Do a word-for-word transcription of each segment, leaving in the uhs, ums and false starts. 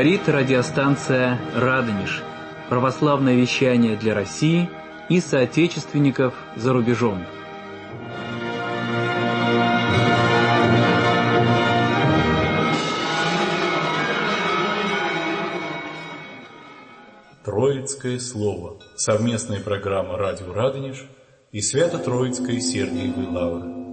Говорит радиостанция «Радонеж». Православное вещание для России и соотечественников за рубежом. Троицкое слово. Совместная программа «Радио Радонеж» и Свято-Троицкой Сергиевой Лавры.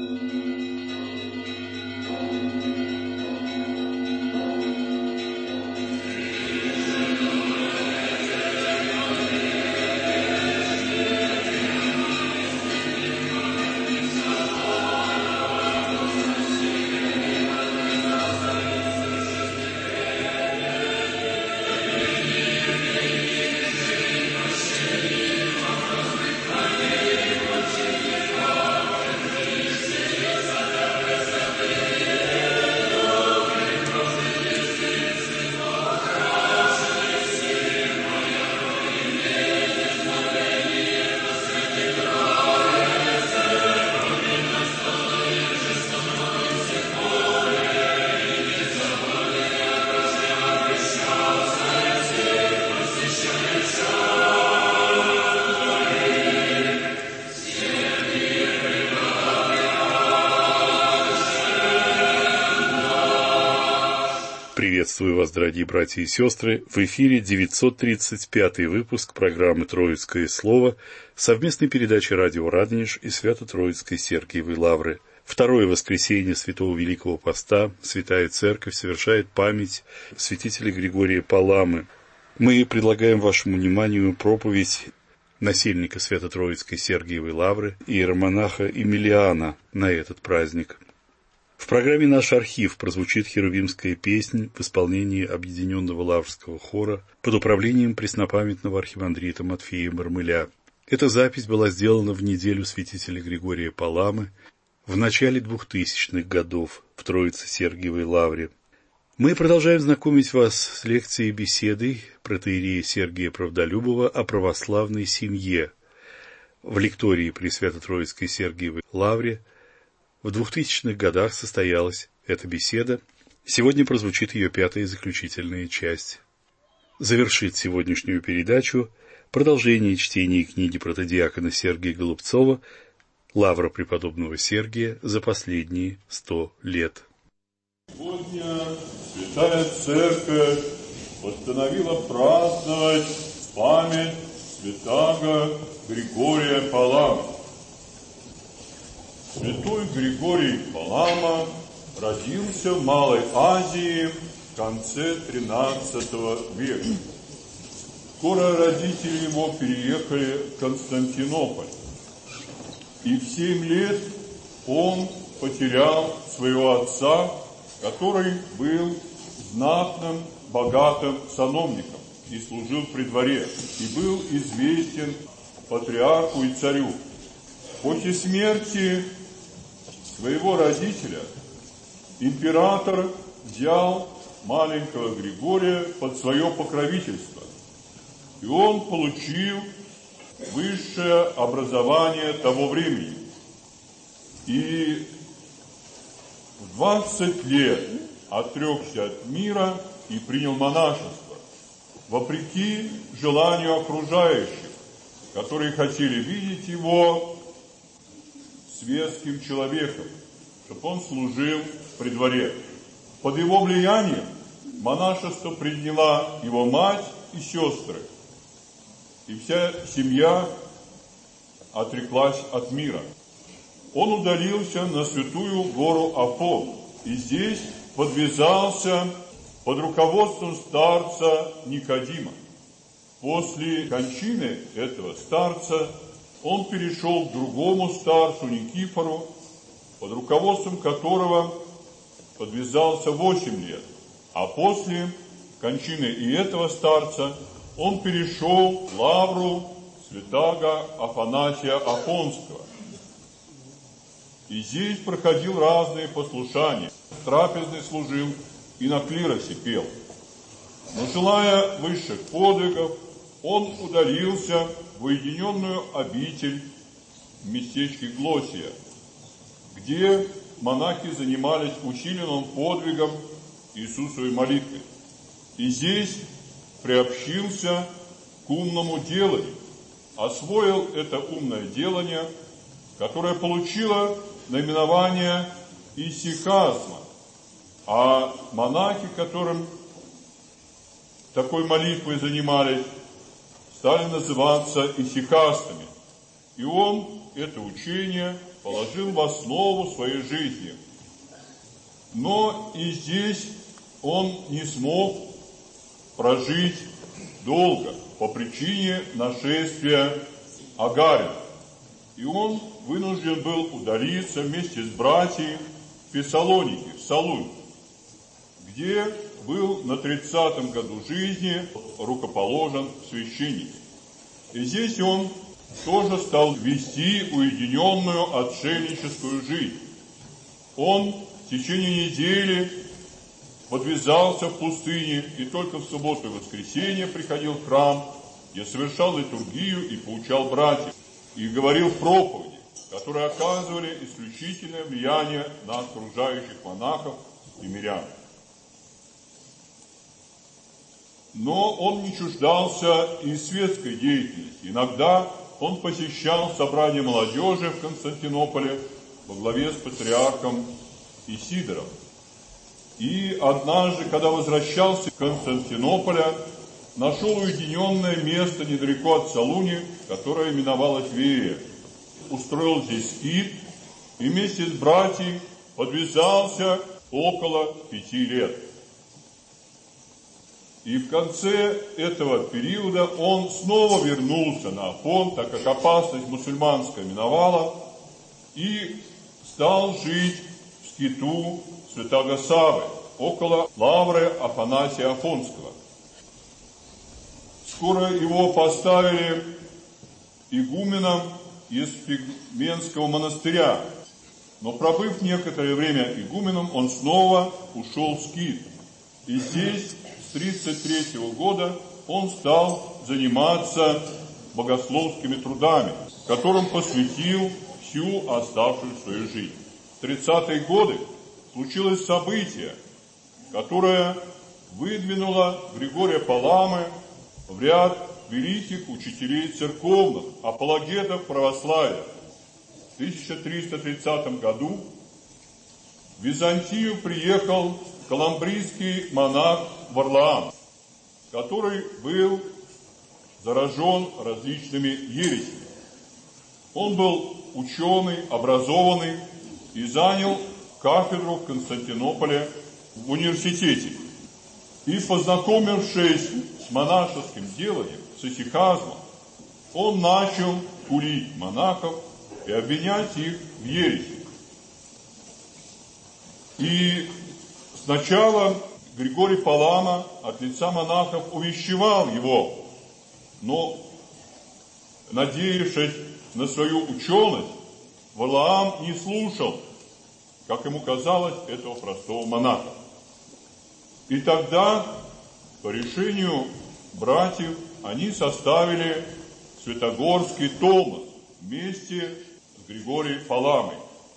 Приветствую вас, дорогие братья и сестры. В эфире девятьсот тридцать пятый выпуск программы «Троицкое слово», совместной передачи «Радио Радонеж» и Свято-Троицкой Сергиевой Лавры. Второе воскресенье Святого Великого Поста Святая Церковь совершает память святителя Григория Паламы. Мы предлагаем вашему вниманию проповедь насельника Свято-Троицкой Сергиевой Лавры, иеромонаха Емельяна, на этот праздник. В программе «Наш архив» прозвучит херувимская песнь в исполнении Объединенного Лаврского хора под управлением преснопамятного архимандрита Матфея Мармыля. Эта запись была сделана в неделю святителя Григория Паламы в начале двухтысячных годов в Троице-Сергиевой Лавре. Мы продолжаем знакомить вас с лекцией и беседой протоиерея Сергия Правдолюбова о православной семье. В лектории при Свято-Троицкой Сергиевой Лавре в двухтысячных годах состоялась эта беседа. Сегодня прозвучит ее пятая и заключительная часть. Завершит сегодняшнюю передачу продолжение чтения книги протодиакона Сергия Голубцова «Лавра преподобного Сергия за последние сто лет». Сегодня Святая Церковь постановила праздновать память святаго Григория Паламы. Святой Григорий Палама родился в Малой Азии в конце тринадцатого века. Скоро родители его переехали в Константинополь, и в семь лет он потерял своего отца, который был знатным, богатым сановником и служил при дворе, и был известен патриарху и царю. После смерти своего родителя император взял маленького Григория под свое покровительство, и он получил высшее образование того времени. И в двадцать лет отрекся от мира и принял монашество, вопреки желанию окружающих, которые хотели видеть его светским человеком, чтобы он служил при дворе. Под его влиянием монашество приняла его мать и сестры, и вся семья отреклась от мира. Он удалился на святую гору Афон, и здесь подвязался под руководством старца Никодима. После кончины этого старца он перешел к другому старцу Никифору, под руководством которого подвязался восемь лет. А после кончины и этого старца он перешел в лавру святаго Афанасия Афонского. И здесь проходил разные послушания. В трапезной служил и на клиросе пел. Но желая высших подвигов, он удалился в уединенную обитель в местечке Глосия, где монахи занимались усиленным подвигом Иисусовой молитвы. и здесь приобщился к умному деланию, освоил это умное делание, которое получило наименование исихазма, а монахи, которым такой молитвой занимались, стали называться исихастами. И он это учение положил в основу своей жизни. Но и здесь он не смог прожить долго по причине нашествия агаринов. И он вынужден был удалиться вместе с братьями в Фессалоники, в Солунь, где был на тридцатом году жизни рукоположен в священники. И здесь он тоже стал вести уединенную отшельническую жизнь. Он в течение недели подвязался в пустыне и только в субботу и воскресенье приходил в храм, где совершал литургию и поучал братьев, и говорил проповеди, которые оказывали исключительное влияние на окружающих монахов и мирян. Но он не чуждался и светской деятельности. Иногда он посещал собрания молодежи в Константинополе во главе с патриархом Исидором. И однажды, когда возвращался в Константинополя, нашел уединенное место недалеко от Солуни, которое именовалось Вея. Устроил здесь скит и вместе с братьями подвязался около пяти лет. И в конце этого периода он снова вернулся на Афон, так как опасность мусульманская миновала, и стал жить в скиту святаго Саввы, около лавры Афанасия Афонского. Скоро его поставили игуменом из Фигменского монастыря, но пробыв некоторое время игуменом, он снова ушел в скит. И здесь с тридцать третьего года он стал заниматься богословскими трудами, которым посвятил всю оставшую свою жизнь. В тридцатые годы случилось событие, которое выдвинуло Григория Паламы в ряд великих учителей церковных, апологетов православия. В тысяча триста тридцатом году в Византию приехал каламбрийский монах Варлаам, который был заражен различными ересями. Он был ученый, образованный и занял кафедру в Константинополе в университете. И, познакомившись с монашеским деланием, с исихазмом, он начал курить монахов и обвинять их в ереси. И сначала Григорий Палама от лица монахов увещевал его, но, надеявшись на свою ученость, Варлаам не слушал, как ему казалось, этого простого монаха. И тогда, по решению братьев, они составили Святогорский Томос вместе с Григорием Паламой.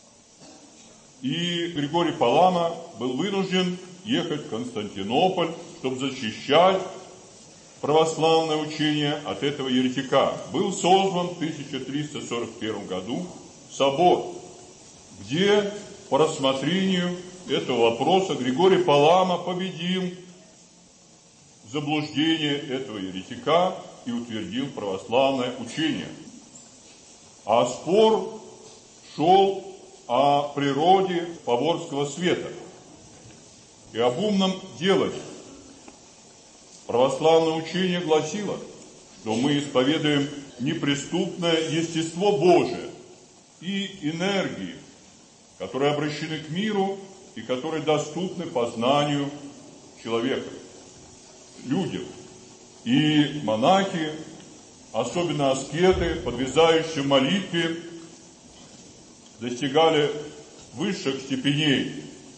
И Григорий Палама был вынужден ехать в Константинополь, чтобы защищать православное учение от этого еретика. Был создан в тысяча триста сорок первом году собор, где по рассмотрению этого вопроса Григорий Палама победил заблуждение этого еретика и утвердил православное учение. А спор шел о природе Паворского света и об умном делании. Православное учение гласило, что мы исповедуем неприступное естество Божие и энергии, которые обращены к миру и которые доступны познанию человека, людям. И монахи, особенно аскеты, подвязающие в молитве, достигали высших степеней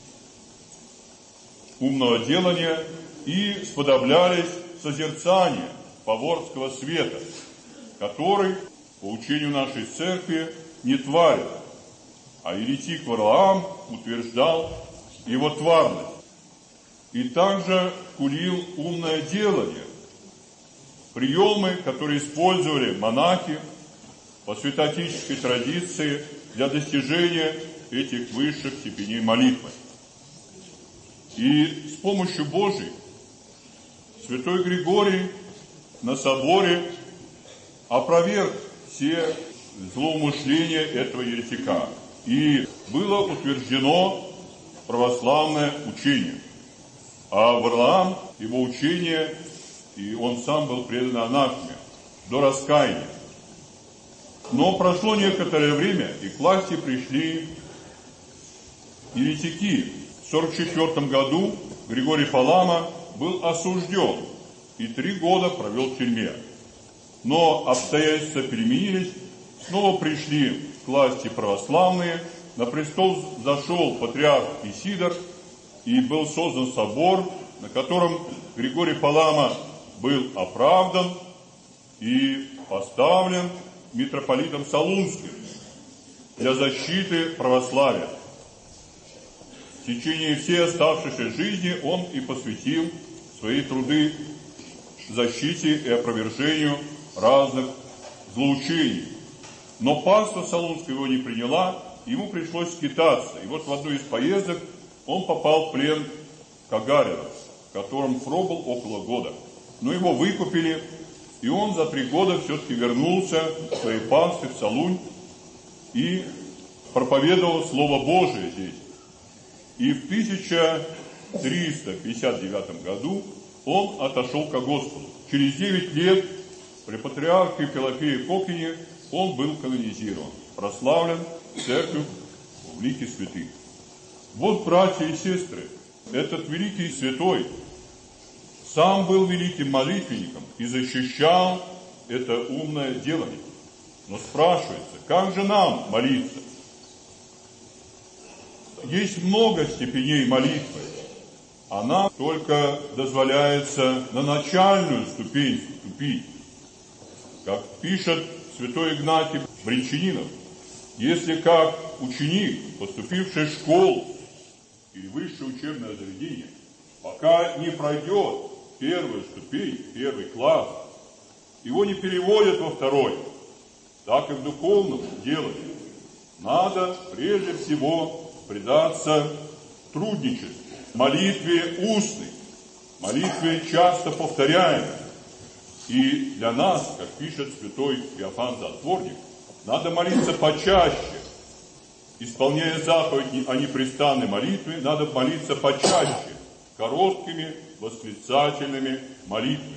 умного делания и сподоблялись созерцанию Паворского света, который, по учению нашей церкви, не тварен, а еретик Варлаам утверждал его тварность. и также курил умное делание, приемы, которые использовали монахи по святоотеческой традиции для достижения этих высших степеней молитвы. И с помощью Божией святой Григорий на соборе опроверг все злоумышления этого еретика. И было утверждено православное учение. А Варлаам, его учение, и он сам был предан анафеме до раскаяния. Но прошло некоторое время, и к власти пришли еретики. В сорок четвёртом году Григорий Палама был осужден и три года провел в тюрьме. Но обстоятельства переменились, снова пришли к власти православные, на престол зашел патриарх Исидор, и был создан собор, на котором Григорий Палама был оправдан и поставлен митрополитом Солунским для защиты православия. В течение всей оставшейся жизни он и посвятил свои труды защите и опровержению разных злоучений. Но паства Солунская его не приняла, ему пришлось скитаться. И вот в одну из поездок он попал в плен Кагарина, в котором пробыл около года. Но его выкупили, и он за три года все-таки вернулся к своей пастве в Солунь и проповедовал Слово Божие здесь. И в тысяча триста пятьдесят девятом году он отошел ко Господу. Через девять лет при патриархе Пелопее Кокине он был канонизирован, прославлен церковью в лике святых. Вот, братья и сестры, этот великий святой сам был великим молитвенником и защищал это умное делание. Но спрашивается, как же нам молиться? Есть много степеней молитвы. Она только дозволяется на начальную ступень вступить. Как пишет святой Игнатий Брянчанинов, если как ученик, поступивший в школу или высшее учебное заведение, пока не пройдет первую ступень, первый класс, его не переводят во второй, так и в духовном делании. Надо прежде всего предаться трудничеству, молитве устной, молитве часто повторяемой. И для нас, как пишет святой Иофан Затворник, надо молиться почаще. Исполняя заповедь о непрестанной молитве, надо молиться почаще, короткими восклицательными молитвами.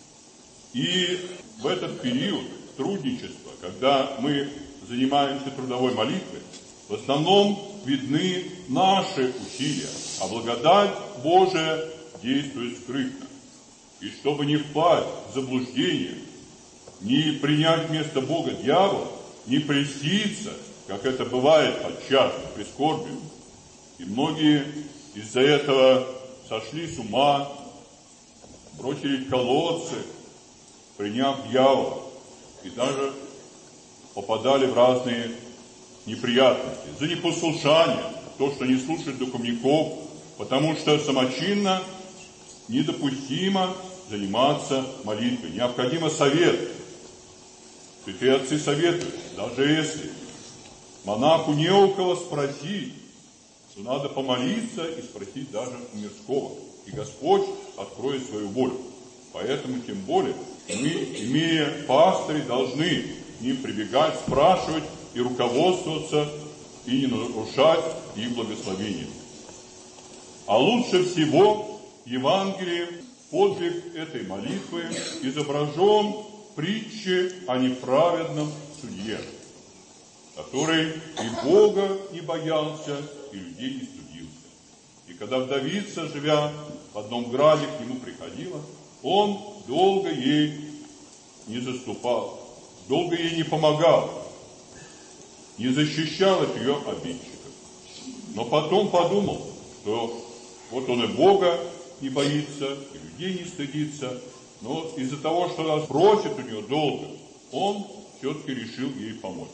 И в этот период трудничества, когда мы занимаемся трудовой молитвой, в основном видны наши усилия, а благодать Божия действует скрытно. И чтобы не впасть в заблуждение, не принять вместо Бога дьявола, не прельститься, как это бывает подчас при скорби. И многие из-за этого сошли с ума, бросили в колодцы, приняв дьявола, и даже попадали в разные неприятности. За непослушание, то, что не слушают духовников, потому что самочинно недопустимо заниматься молитвой. Необходимо совет. Святые отцы советуют, даже если монаху не у кого спросить, то надо помолиться и спросить даже у мирского. И Господь откроет свою волю. Поэтому тем более мы, имея пастырей, должны к ним прибегать, спрашивать и руководствоваться, и не нарушать их благословение. А лучше всего в Евангелии подвиг этой молитвы изображен в притче о неправедном судье, который и Бога не боялся, и людей не стыдился. И когда вдовица, живя в одном граде, к нему приходила, он долго ей не заступал, долго ей не помогал, не защищал от ее обидчиков. Но потом подумал, что вот он и Бога не боится, и людей не стыдится, но из-за того, что нас просит у нее долго, он все-таки решил ей помочь.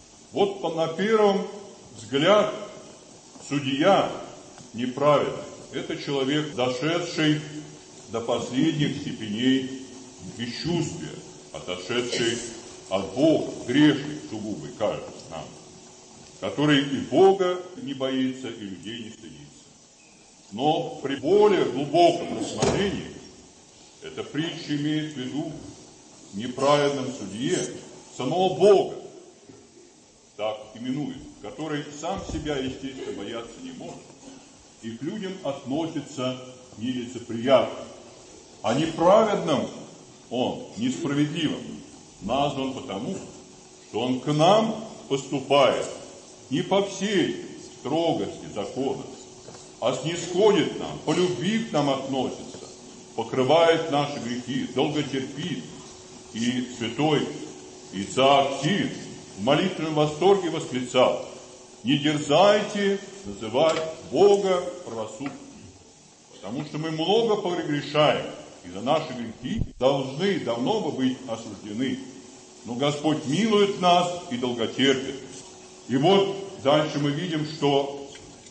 Вот на первый взгляд судья неправедный, Это человек, дошедший до последних степеней бесчувствия, отошедший от Бога, грешный, сугубый, кажется нам, который и Бога не боится, и людей не стыдится. Но при более глубоком рассмотрении эта притча имеет в виду неправедном судье самого Бога, так именует, который сам себя, естественно, бояться не может, и к людям относится нелицеприятно. А неправедным он, несправедливым, назван потому, что он к нам поступает не по всей строгости закона, а снисходит нам, по любви к нам относится, покрывает наши грехи, долго терпит. И святой Исаак Сирин в молитвенном восторге восклицал: не дерзайте называть Бога правосудным, потому что мы много прегрешаем, и за наши грехи должны давно бы быть осуждены. Но Господь милует нас и долготерпит. И вот дальше мы видим, что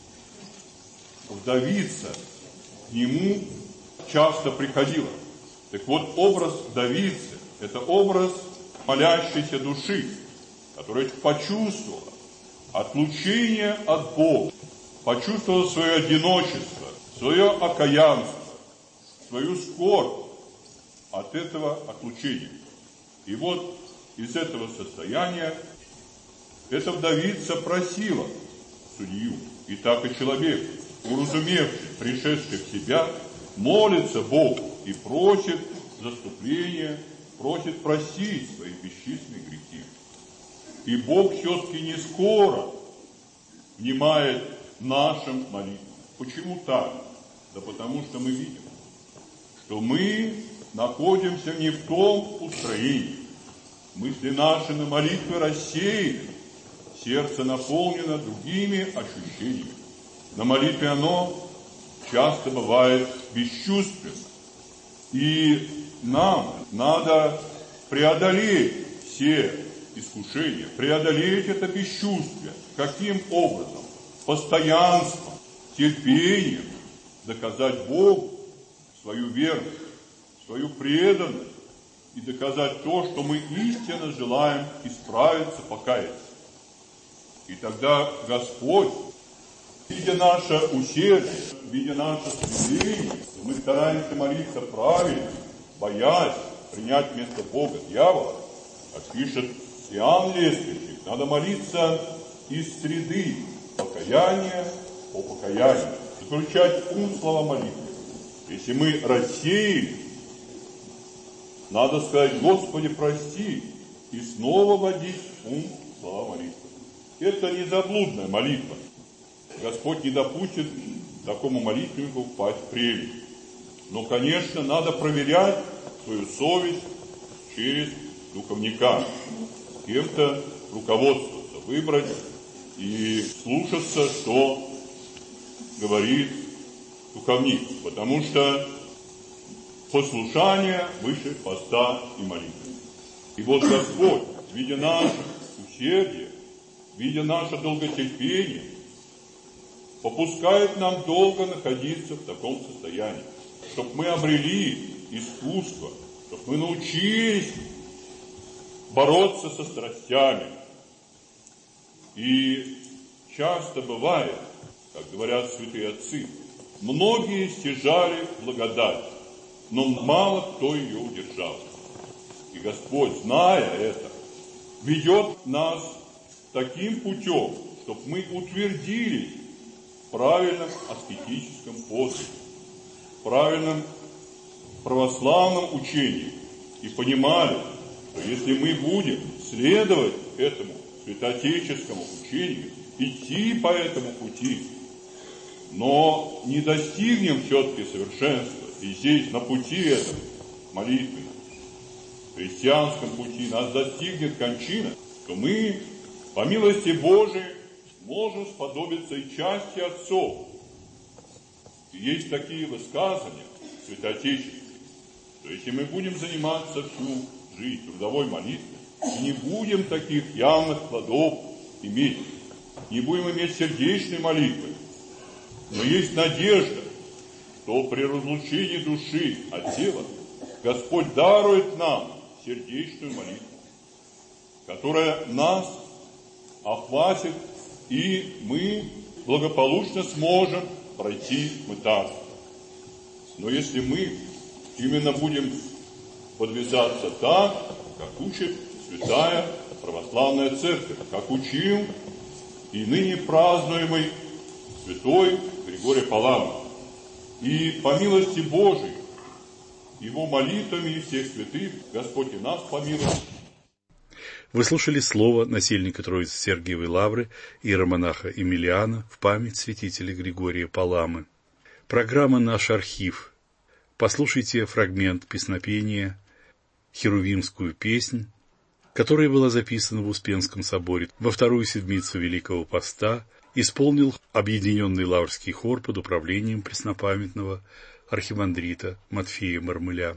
вдовица к нему часто приходила. Так вот, образ вдовицы – это образ молящейся души, которая почувствовала отлучение от Бога, почувствовала свое одиночество, свое окаянство, свою скорбь от этого отлучения. И вот из этого состояния эта вдовица просила судью, и так и человек, уразумевший, пришедший в себя, молится Богу и просит заступления, просит простить свои бесчисленные грехи. И Бог все-таки не скоро внимает нашим молитвам. Почему так? Да потому что мы видим, что мы находимся не в том устроении. Мысли наши на молитвы рассеяны, сердце наполнено другими ощущениями. На молитве оно часто бывает бесчувственно. И нам надо преодолеть все искушения, преодолеть это бесчувствие. Каким образом? Постоянством, терпением доказать Богу свою верность, свою преданность и доказать то, что мы истинно желаем исправиться, покаяться. И тогда Господь, видя наше усердие, видя наше стремление, что мы стараемся молиться правильно, боясь принять вместо Бога дьявола, как пишет Иоанн Лествичник, надо молиться из среды покаяния по покаянию, заключать ум слова молитвы. Если мы рассеяли, надо сказать: Господи, прости, и снова водить ум слова молитвы. Это не заблудная молитва. Господь не допустит такому молитвеннику впасть в прелесть. Но, конечно, надо проверять свою совесть через духовника, с кем-то руководствоваться, выбрать и слушаться, что говорит духовник, потому что послушание выше поста и молитвы. И вот Господь, видя наше усердие, видя наше долготерпение, попускает нам долго находиться в таком состоянии, чтобы мы обрели искусство, чтобы мы научились бороться со страстями. И часто бывает, как говорят святые отцы, многие стяжали благодать, но мало кто ее удержал. И Господь, зная это, ведет нас таким путем, чтобы мы утвердились в правильном аскетическом подвиге, в правильном православном учении и понимали, что если мы будем следовать этому святоотеческому учению, идти по этому пути, но не достигнем все-таки совершенства, и здесь на пути этом молитвенном, христианском пути нас достигнет кончина, то мы, по милости Божией, можем сподобиться и части отцов. И есть такие высказывания святоотеческие, что если мы будем заниматься всю жизнь трудовой молитвой, и не будем таких явных плодов иметь, не будем иметь сердечной молитвы, но есть надежда, что при разлучении души от тела Господь дарует нам сердечную молитву, которая нас охватит, и мы благополучно сможем пройти мытарство. Но если мы именно будем подвязаться так, как учит Святая Православная Церковь, как учил и ныне празднуемый святой Григорий Паламы, и по милости Божией, его молитвами и всех святых, Господь и нас помилует. Вы слушали слово насельника Троицы Сергиевой Лавры иеромонаха Емельяна в память святителя Григория Паламы. Программа «Наш архив». Послушайте фрагмент песнопения «Херувимскую песнь», которая была записана в Успенском соборе во вторую седмицу Великого Поста, исполнил объединенный лаврский хор под управлением преснопамятного архимандрита Матфея Мармыля.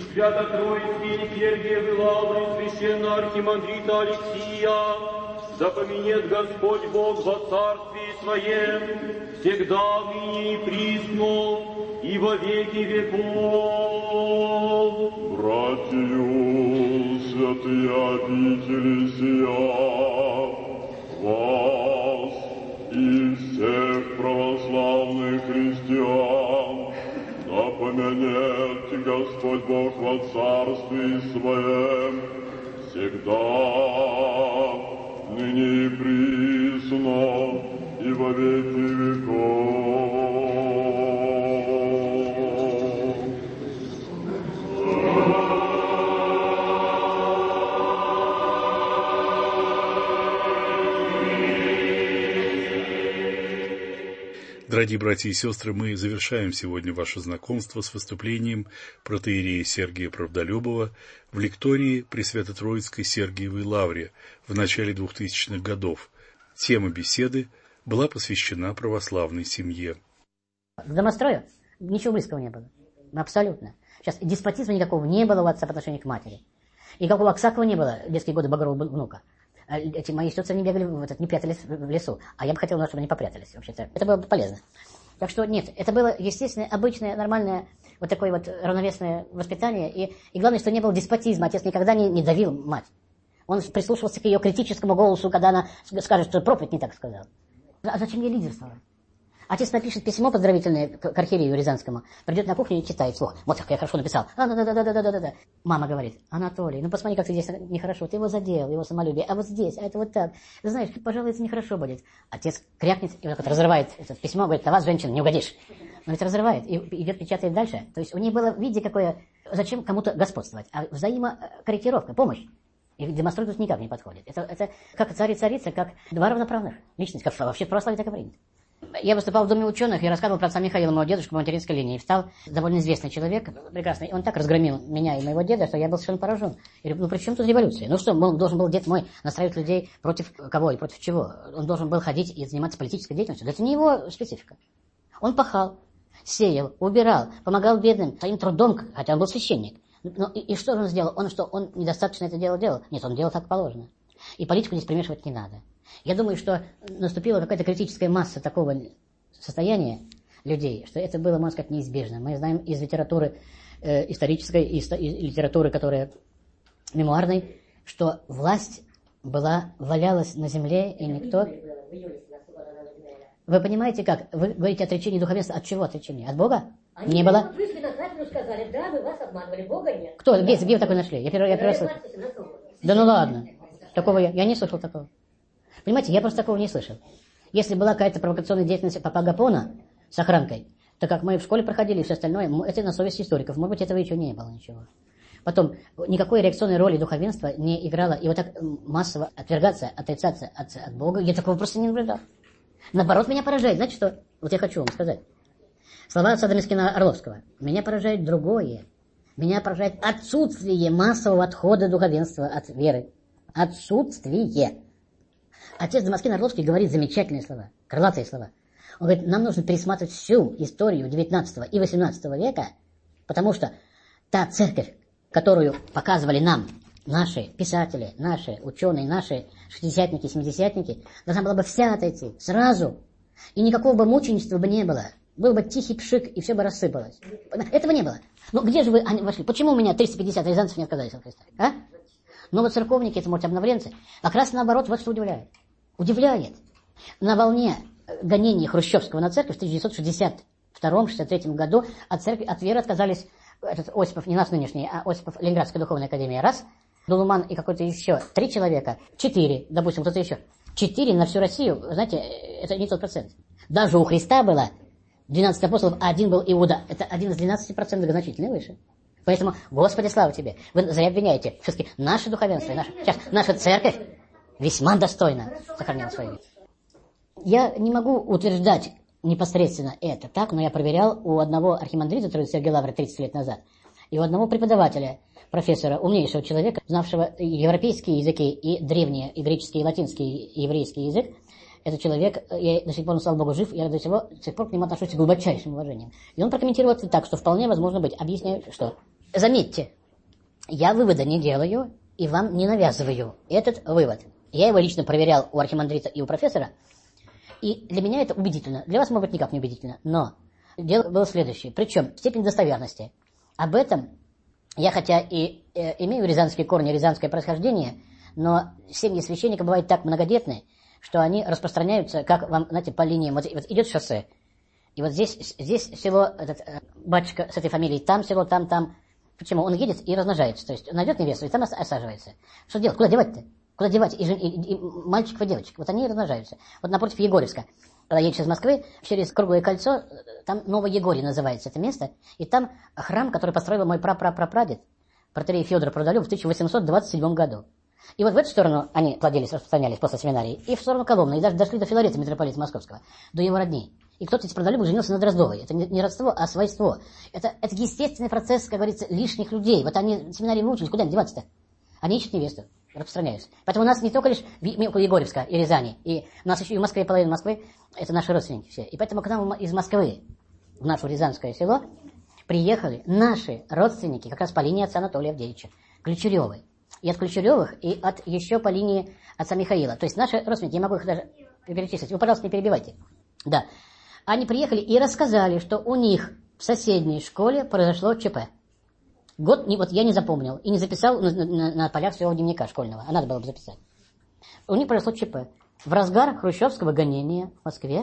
Свято-Троицкий Сергиевы Лавры священно-архимандрита Алексия, да поменет Господь Бог во Царстве Своем, всегда, ныне и присно, и во веки веков. Братью, святые обители сия, вас и всех православных христиан, да поменет Господь Бог во Царстве Своем, всегда, ныне и присно, и во веки веков. Дорогие братья и сестры, мы завершаем сегодня ваше знакомство с выступлением протоиерея Сергия Правдолюбова в лектории при Свято-Троицкой Сергиевой Лавре в начале двухтысячных годов. Тема беседы была посвящена православной семье. К домострою ничего близкого не было. Абсолютно. Сейчас деспотизма никакого не было у отца по отношению к матери. И как у Аксакова не было в детские годы багрового внука. Эти мои сестры не бегали, в этот, не прятались в лесу. А я бы хотел, чтобы они попрятались вообще-то. Это было бы полезно. Так что нет, это было естественное, обычное, нормальное, вот такое вот равновесное воспитание. И, и главное, что не было деспотизма. Отец никогда не, не давил мать. Он прислушивался к ее критическому голосу, когда она скажет, что проповедь не так сказал. А зачем ей лидерствовать? Отец напишет письмо поздравительное к архиерею Рязанскому, придет на кухню и читает вслух. Вот как я хорошо написал. А, да, да, да, да, да, да, да. Мама говорит: Анатолий, ну посмотри, как ты здесь нехорошо. Ты его задел, его самолюбие. А вот здесь, а это вот так. Ты знаешь, пожалуй, это нехорошо будет. Отец крякнет и вот так вот разрывает это письмо, говорит: на вас, женщина, не угодишь. Он ведь разрывает и идет печатает дальше. То есть у нее было, видите, какое, зачем кому-то господствовать, а взаимокорректировка, помощь. И демонстрой тут никак не подходит. Это, это как царь и царица, как два равноправных личности, как вообще в православии так и принято. Я выступал в Доме ученых и рассказывал про отца Михаила, моего дедушку, по материнской линии. И встал довольно известный человек, прекрасный. И он так разгромил меня и моего деда, что я был совершенно поражен. Я говорю: ну при чем тут революция? Ну что, он должен был, дед мой, настраивать людей против кого и против чего? Он должен был ходить и заниматься политической деятельностью. Это не его специфика. Он пахал, сеял, убирал, помогал бедным своим трудом, хотя он был священник. Но и, и что же он сделал? Он что, он недостаточно это дело делал? Нет, он делал так положено. И политику здесь примешивать не надо. Я думаю, что наступила какая-то критическая масса такого состояния людей, что это было, можно сказать, неизбежно. Мы знаем из литературы э, исторической, из, из литературы, которая мемуарной, что власть была, валялась на земле, и никто... Вы понимаете как? Вы говорите отречение духовенства. От чего отречение? От Бога? Они не было? Пришли на свадьбу и сказали: да, мы вас обманывали, Бога нет. Кто? Где, где вы такой нашли? Я первый, я первый слышал. Да ну ладно. Такого я, я не слышал такого. Понимаете, я просто такого не слышал. Если была какая-то провокационная деятельность Папа Агапона с охранкой, то как мы в школе проходили и все остальное, это на совести историков. Может быть, этого еще не было ничего. Потом, никакой реакционной роли духовенства не играло. И вот так массово отвергаться, отрицаться от, от Бога, я такого просто не наблюдал. Наоборот, меня поражает. Знаете что? Вот я хочу вам сказать. Слова отца Дамискина Орловского. Меня поражает другое. Меня поражает отсутствие массового отхода духовенства от веры. Отсутствие. Отец Дамаскин Орловский говорит замечательные слова, крылатые слова. Он говорит: нам нужно пересматривать всю историю девятнадцатого и восемнадцатого века, потому что та церковь, которую показывали нам наши писатели, наши ученые, наши шестидесятники, семидесятники, должна была бы вся отойти сразу, и никакого бы мученичества бы не было. Был бы тихий пшик, и все бы рассыпалось. Этого не было. Ну где же вы вошли? Почему у меня триста пятьдесят рязанцев не отказались от Христа? А? Новоцерковники, это, может, обновленцы. Как раз наоборот, вот что удивляет. Удивляет. На волне гонений Хрущевского на церковь в тысяча девятьсот шестьдесят втором — шестьдесят третьем году от церкви, от веры отказались этот Осипов, не наш нынешний, а Осипов, Ленинградская духовная академия, раз, Дулуман и какой-то еще, три человека, четыре, допустим, кто-то еще, четыре на всю Россию, знаете, это не тот процент. Даже у Христа было двенадцать апостолов, а один был Иуда. Это один из двенадцати процентов, значительно выше. Поэтому, Господи, слава Тебе, вы зря обвиняете. Все-таки наше духовенство, наша, сейчас, наша церковь весьма достойно сохраняла свою веру. Я не могу утверждать непосредственно это так, но я проверял у одного архимандрита Троицы Сергия Лавры тридцать лет назад и у одного преподавателя, профессора, умнейшего человека, знавшего европейские языки и древние, и греческий, и латинский, и еврейский язык. Этот человек, я до сих пор, слава Богу, жив, я до сих пор, до сих пор к нему отношусь с глубочайшим уважением. И он прокомментировал это так, что вполне возможно быть. Объясняю, что. Заметьте, Я вывода не делаю и вам не навязываю этот вывод. Я его лично проверял у архимандрита и у профессора, и для меня это убедительно. Для вас, может быть, никак не убедительно, но дело было следующее. Причем степень достоверности. Об этом я, хотя и э, имею рязанские корни, рязанское происхождение, но семьи священников бывают так многодетны, что они распространяются, как вам, знаете, по линиям. Вот, вот идет шоссе, и вот здесь, здесь село, этот, э, батюшка с этой фамилией, там село, там, там. Почему? Он едет и размножается. То есть он найдет невесту и там осаживается. Что делать? Куда девать-то? Куда девать и, и, и мальчиков и девочек? Вот они и размножаются. Вот напротив Егорьевска, когда едешь из Москвы, через Круглое кольцо, там Новоегорье называется это место, и там храм, который построил мой прапрапрапрадед, протоиерей Федор Продолюб, в тысяча восемьсот двадцать седьмом году. И вот в эту сторону они плодились, распространялись после семинарии, и в сторону Коломны, и даже дошли до Филарета, митрополита Московского, до его родней. И кто-то из Продолюбов женился на Дроздовой. Это не родство, а свойство. Это, это естественный процесс, как говорится, лишних людей. Вот они в семинарии выучились, куда они деваться-то? Они ищут невесту, распространяются. Поэтому у нас не только лишь около Егорьевска и Рязани, и у нас еще и в Москве, половина Москвы, это наши родственники все. И поэтому к нам из Москвы, в наше Рязанское село, приехали наши родственники, как раз по линии отца Анатолия Авдеевича, Ключеревы. И от Ключеревых, и от еще по линии отца Михаила. То есть наши родственники, я могу их даже перечислить. Вы, пожалуйста, не перебивайте. Да. Они приехали и рассказали, что у них в соседней школе произошло ЧП. Год, не, вот я не запомнил и не записал на, на, на полях своего дневника школьного, а надо было бы записать. У них произошло ЧП. В разгар хрущевского гонения в Москве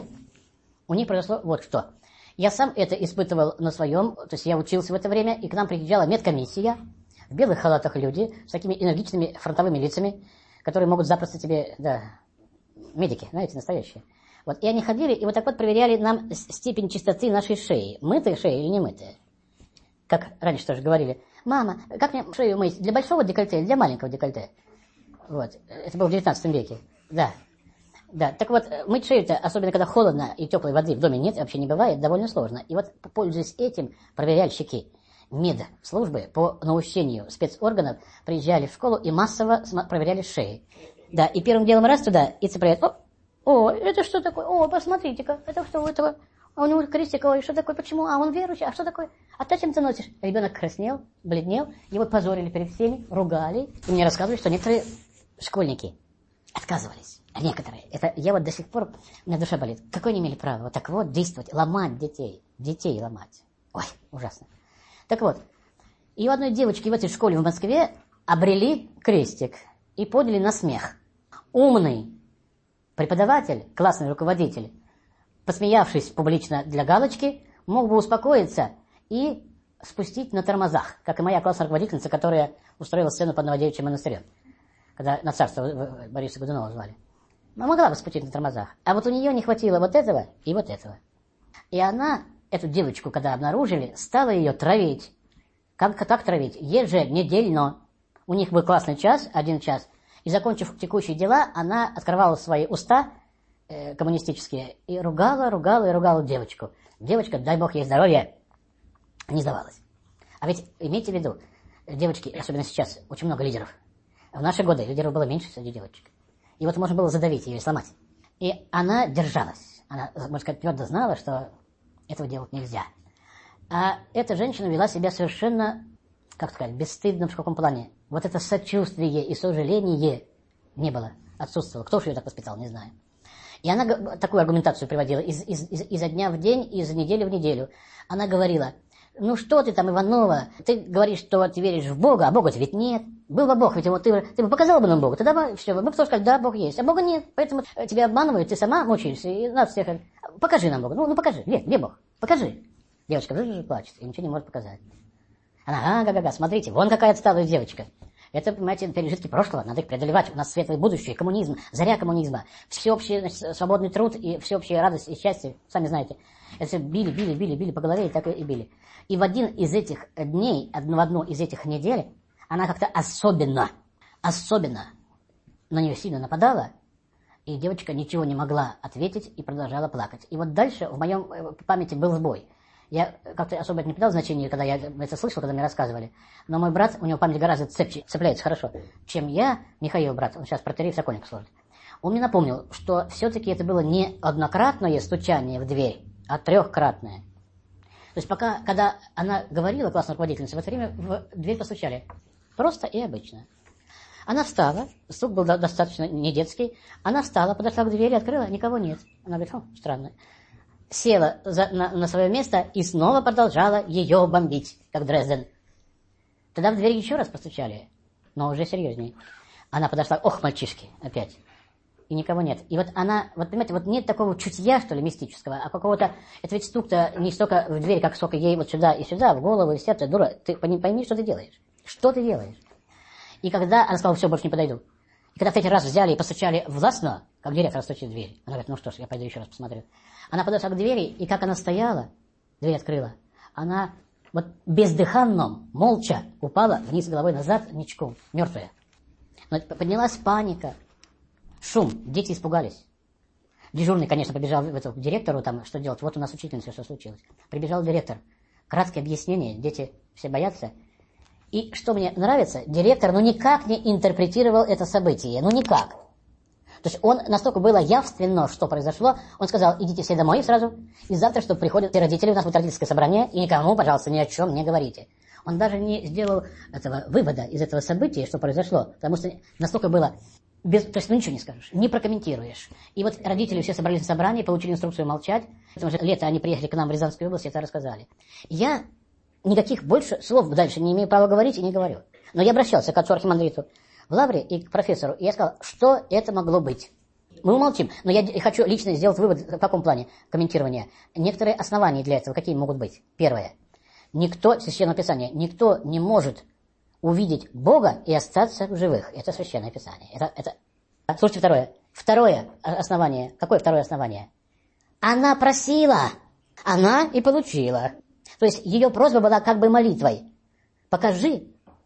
у них произошло вот что. Я сам это испытывал на своем, то есть я учился в это время, и к нам приезжала медкомиссия, в белых халатах люди, с такими энергичными фронтовыми лицами, которые могут запросто тебе, да, медики, знаете, настоящие. Вот, и они ходили, и вот так вот проверяли нам степень чистоты нашей шеи. Мытая шея или не мытая? Как раньше тоже говорили. Мама, как мне шею мыть? Для большого декольте или для маленького декольте? Вот. Это было в девятнадцатом веке. Да. Да. Так вот, мыть шею-то, особенно когда холодно и теплой воды в доме нет, вообще не бывает, довольно сложно. И вот, пользуясь этим, проверяльщики медслужбы по наущению спецорганов приезжали в школу и массово проверяли шеи. Да. И первым делом раз туда и цепляют. Оп! О, это что такое? О, посмотрите-ка, это что у этого? А у него крестик, ой, что такое? Почему? А он верующий, а что такое? А зачем ты носишь? Ребенок краснел, бледнел, его позорили перед всеми, ругали. И мне рассказывали, что некоторые школьники отказывались. А некоторые. Это я вот до сих пор, у меня душа болит. Какое они имели право? Вот так вот действовать, ломать детей. Детей ломать. Ой, ужасно. Так вот, и у одной девочки в этой школе в Москве обрели крестик и подняли на смех. Умный преподаватель, классный руководитель, посмеявшись публично для галочки, мог бы успокоиться и спустить на тормозах, как и моя классная руководительница, которая устроила сцену под Новодевичьим монастырем, когда на царство Бориса Годунова звали. Она могла бы спустить на тормозах. А вот у нее не хватило вот этого и вот этого. И она, эту девочку, когда обнаружили, стала ее травить. Как так травить? Еженедельно. У них был классный час, один час. И, закончив текущие дела, она открывала свои уста э, коммунистические и ругала, ругала и ругала девочку. Девочка, дай бог ей здоровья, не сдавалась. А ведь имейте в виду, девочки, особенно сейчас, очень много лидеров. В наши годы лидеров было меньше среди девочек. И вот можно было задавить ее и сломать. И она держалась. Она, можно сказать, твердо знала, что этого делать нельзя. А эта женщина вела себя совершенно, как сказать, бесстыдно в каком плане. Вот это сочувствие и сожаление не было, отсутствовало. Кто же ее так воспитал, не знаю. И она такую аргументацию приводила из, из, из, изо дня в день, из недели в неделю. Она говорила, ну что ты там, Иванова, ты говоришь, что ты веришь в Бога, а Бога-то ведь нет. Был бы Бог, ведь вот ты, ты бы показала бы нам Бога, тогда все, мы бы тоже сказали, да, Бог есть, а Бога нет. Поэтому тебя обманывают, ты сама мучаешься, и нас всех, покажи нам Бога, ну, ну покажи, где, где Бог, покажи. Девочка плачет и ничего не может показать. Она, ага-га-га, смотрите, вон какая отсталая девочка. Это, понимаете, пережитки прошлого, надо их преодолевать. У нас светлое будущее, коммунизм, заря коммунизма, всеобщий, значит, свободный труд и всеобщая радость и счастье, сами знаете. Это все били, били, били, били по голове и так и били. И в один из этих дней, в одну из этих недель, она как-то особенно, особенно на нее сильно нападала, и девочка ничего не могла ответить и продолжала плакать. И вот дальше в моем памяти был сбой. Я как-то особо не придал значения, когда я это слышал, когда мне рассказывали. Но мой брат, у него память гораздо цепче, цепляется хорошо, чем я, Михаил, брат, он сейчас протоиерей в Сокольниках служит. Он мне напомнил, что все-таки это было не однократное стучание в дверь, а трехкратное. То есть пока, когда она говорила, классная руководительница, в это время в дверь постучали. Просто и обычно. Она встала, стук был достаточно не детский, она встала, подошла к двери, открыла, никого нет. Она говорит, о, странно. Села за, на, на свое место и снова продолжала ее бомбить, как Дрезден. Тогда в дверь еще раз постучали, но уже серьезнее. Она подошла, ох, мальчишки, опять. И никого нет. И вот она, вот понимаете, вот нет такого чутья, что ли, мистического, а какого-то, это ведь стук-то не столько в дверь, как сколько ей вот сюда и сюда, в голову и в сердце. Дура, ты пойми, что ты делаешь. Что ты делаешь? И когда она сказала, все, больше не подойду. И когда в третий раз взяли и постучали властно, как директор стучит в дверь, она говорит, ну что ж, я пойду еще раз посмотрю. Она подошла к двери, и как она стояла, дверь открыла, она вот бездыханно, молча упала вниз головой назад, ничком, мертвая. Но поднялась паника. Шум, дети испугались. Дежурный, конечно, побежал в эту, к директору, там, что делать, вот у нас учительница, что случилось. Прибежал директор. Краткое объяснение, дети все боятся. И что мне нравится, директор ну никак не интерпретировал это событие, ну никак. То есть он, настолько было явственно, что произошло, он сказал, идите все домой сразу, и завтра, что приходят все родители, у нас будет родительское собрание, и никому, пожалуйста, ни о чем не говорите. Он даже не сделал этого вывода из этого события, что произошло, потому что настолько было... Без, то есть, ну ничего не скажешь, не прокомментируешь. И вот родители все собрались на собрание, получили инструкцию молчать. Потому что лето они приехали к нам в Рязанскую область, это рассказали. Я никаких больше слов дальше не имею права говорить и не говорю. Но я обращался к отцу архимандриту в Лавре и к профессору, и я сказал, что это могло быть. Мы умолчим, но я хочу лично сделать вывод в каком плане комментирования. Некоторые основания для этого какие могут быть. Первое. Никто, Священное Писание, никто не может увидеть Бога и остаться в живых. Это Священное Писание. Это, это... Слушайте второе. Второе основание. Какое второе основание? Она просила. Она и получила. То есть ее просьба была как бы молитвой. Покажи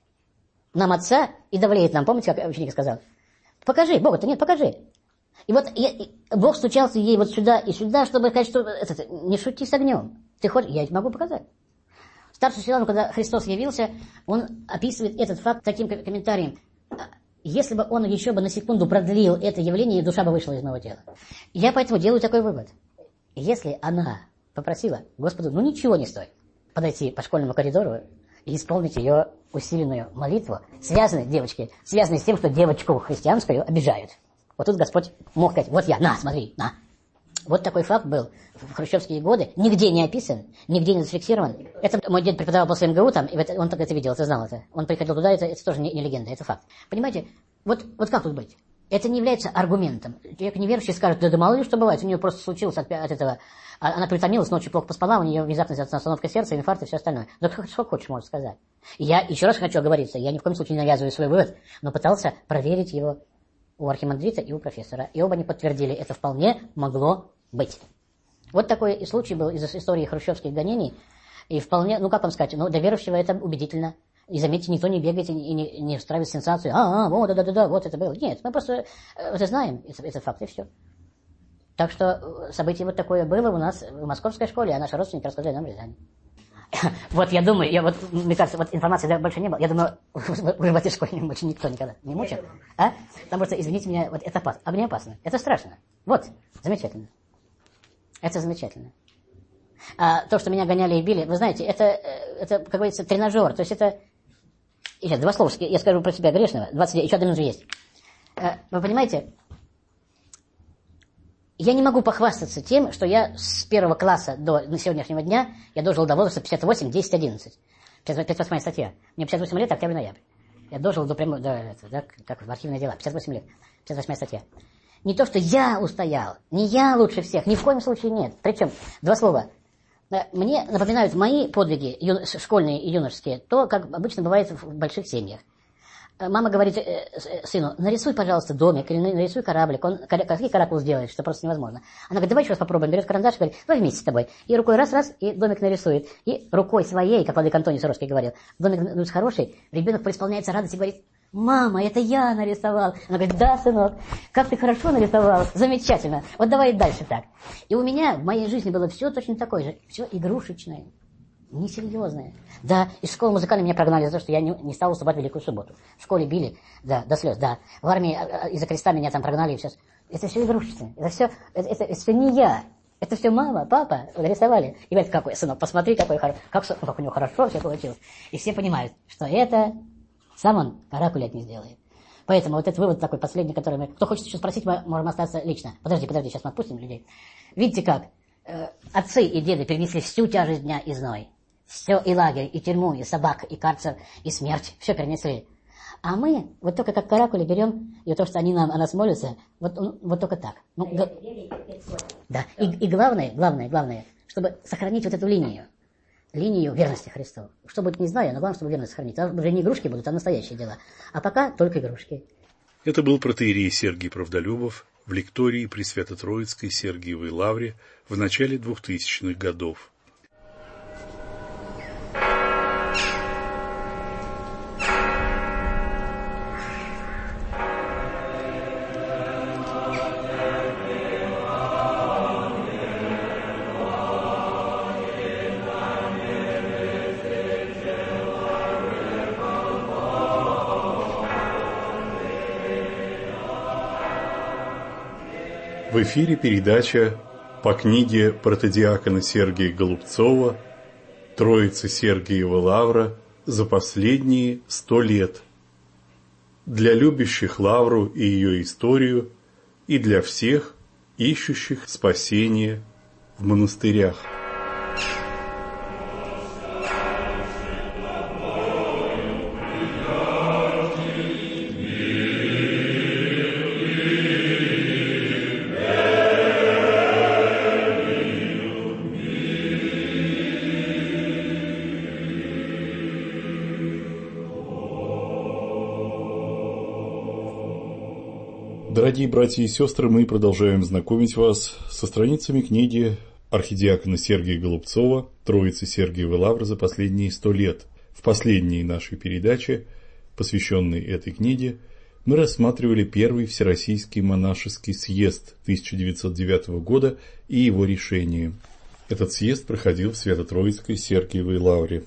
нам Отца и давлеет нам. Помните, как ученик сказал? Покажи. Бога-то нет, покажи. И вот я, и Бог стучался ей вот сюда и сюда, чтобы сказать, что это, не шути с огнем. Ты хочешь? Я тебе могу показать. Старший Силану, когда Христос явился, он описывает этот факт таким комментарием. Если бы он еще бы на секунду продлил это явление, душа бы вышла из нового тела. Я поэтому делаю такой вывод. Если она попросила Господу, ну ничего не стоит, подойти по школьному коридору и исполнить ее усиленную молитву, связанной, девочки, связанной с тем, что девочку христианскую обижают. Вот тут Господь мог сказать, вот я, на, смотри, на. Вот такой факт был в хрущевские годы, нигде не описан, нигде не зафиксирован. Это мой дед преподавал после МГУ там, и это, он так это видел, это знал это. Он приходил туда, это, это тоже не, не легенда, это факт. Понимаете, вот, вот как тут быть? Это не является аргументом. Человек неверующий скажет, да, да мало ли что бывает, у нее просто случилось от, от этого, она притомилась, ночью плохо поспала, у нее внезапно остановка сердца, инфаркт и все остальное. Да что хочешь, можешь сказать. И я еще раз хочу оговориться, я ни в коем случае не навязываю свой вывод, но пытался проверить его у архимандрита и у профессора. И оба не подтвердили, это вполне могло быть. Вот такой и случай был из истории хрущевских гонений. И вполне, ну как вам сказать, ну для верующего это убедительно. И заметьте, никто не бегает и не, не устраивает сенсацию. А, а, вот, да-да-да, вот это было. Нет, мы просто это знаем, это, это факт, и все. Так что событие вот такое было у нас в московской школе, а наши родственники рассказали нам в Рязани. Вот я думаю, я вот, мне кажется, вот информации больше не было. Я думаю, уже в этой школе больше никто никогда не мучил. А? Потому что, извините меня, вот это опасно. А мне опасно. Это страшно. Вот, замечательно. Это замечательно. А то, что меня гоняли и били, вы знаете, это, это как говорится, тренажер. То есть это... Сейчас, два слова, я скажу про себя грешного. двадцать лет, еще одна минута есть. Вы понимаете, я не могу похвастаться тем, что я с первого класса до сегодняшнего дня, я дожил до возраста пятьдесят восемь, десять, одиннадцать. пятьдесят восьмая статья. Мне пятьдесят восемь лет, октябрь-ноябрь. Я дожил до прямого, до, да, как в архивные дела, пятьдесят восемь лет. пятьдесят восьмая статья. Не то, что я устоял, не я лучше всех, ни в коем случае нет. Причем, два слова. Мне напоминают мои подвиги ю... школьные и юношеские, то, как обычно бывает в больших семьях. Мама говорит э, сыну, нарисуй, пожалуйста, домик, или нарисуй кораблик. Он какие каракул сделает, что просто невозможно. Она говорит, давай еще раз попробуем. Берет карандаш и говорит, давай вместе с тобой. И рукой раз-раз, и домик нарисует. И рукой своей, как Владыка Антоний Суровский говорил, домик ну, хороший, ребенок преисполняется радость и говорит, мама, это я нарисовал. Она говорит, да, сынок, как ты хорошо нарисовал, замечательно. Вот давай дальше так. И у меня в моей жизни было все точно такое же, все игрушечное. Несерьезное. Да, из школы музыкальной меня прогнали за то, что я не, не стал уступать Великую Субботу. В школе били, да, до слез, да. В армии из-за креста меня там прогнали и все. Это все игрушечное. Это все, это, это, это все не я. Это все мама, папа нарисовали. И говорит, какой, сынок, посмотри, какой хорошо, как, как у него хорошо все получилось. И все понимают, что это Сам он каракулят не сделает. Поэтому вот этот вывод такой последний, который мы... Кто хочет еще спросить, мы можем остаться лично. Подожди, подожди, сейчас мы отпустим людей. Видите как? Э, отцы и деды перенесли всю тяжесть дня и зной. Все, и лагерь, и тюрьму, и собак, и карцер, и смерть. Все перенесли. А мы вот только как каракули берем, и то, что они нам о нас молятся, вот, вот только так. Ну, г... Да. И, и главное, главное, главное, чтобы сохранить вот эту линию. Линию верности Христу. Что будет, не знаю, но главное, чтобы верность сохранить. Там уже не игрушки будут, а настоящие дела. А пока только игрушки. Это был протоиерей Сергий Правдолюбов в лектории при Свято-Троицкой Сергиевой Лавре в начале двухтысячных годов. В эфире передача по книге протодиакона Сергия Голубцова «Троица Сергиева Лавра за последние сто лет». Для любящих Лавру и ее историю, и для всех, ищущих спасения в монастырях. Дорогие братья и сестры, мы продолжаем знакомить вас со страницами книги архидиакона Сергия Голубцова «Троица Сергиевой Лавры за последние сто лет». В последней нашей передаче, посвященной этой книге, мы рассматривали Первый Всероссийский монашеский съезд тысяча девятьсот девятого года и его решение. Этот съезд проходил в Свято-Троицкой Сергиевой Лавре.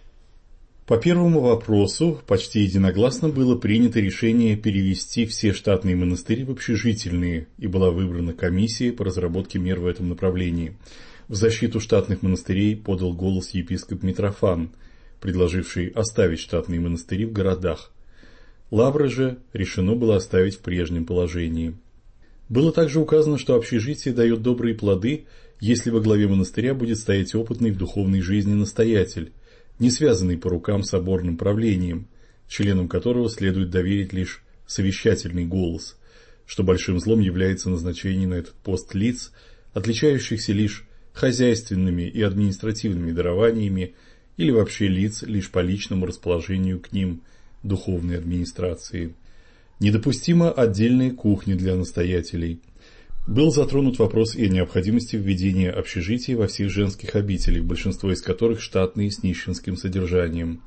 По первому вопросу почти единогласно было принято решение перевести все штатные монастыри в общежительные, и была выбрана комиссия по разработке мер в этом направлении. В защиту штатных монастырей подал голос епископ Митрофан, предложивший оставить штатные монастыри в городах. Лавры же решено было оставить в прежнем положении. Было также указано, что общежитие дает добрые плоды, если во главе монастыря будет стоять опытный в духовной жизни настоятель, не связанный по рукам соборным правлением, членам которого следует доверить лишь совещательный голос, что большим злом является назначение на этот пост лиц, отличающихся лишь хозяйственными и административными дарованиями или вообще лиц лишь по личному расположению к ним духовной администрации. Недопустима отдельная кухня для настоятелей. Был затронут вопрос и о необходимости введения общежитий во всех женских обителях, большинство из которых штатные с нищенским содержанием.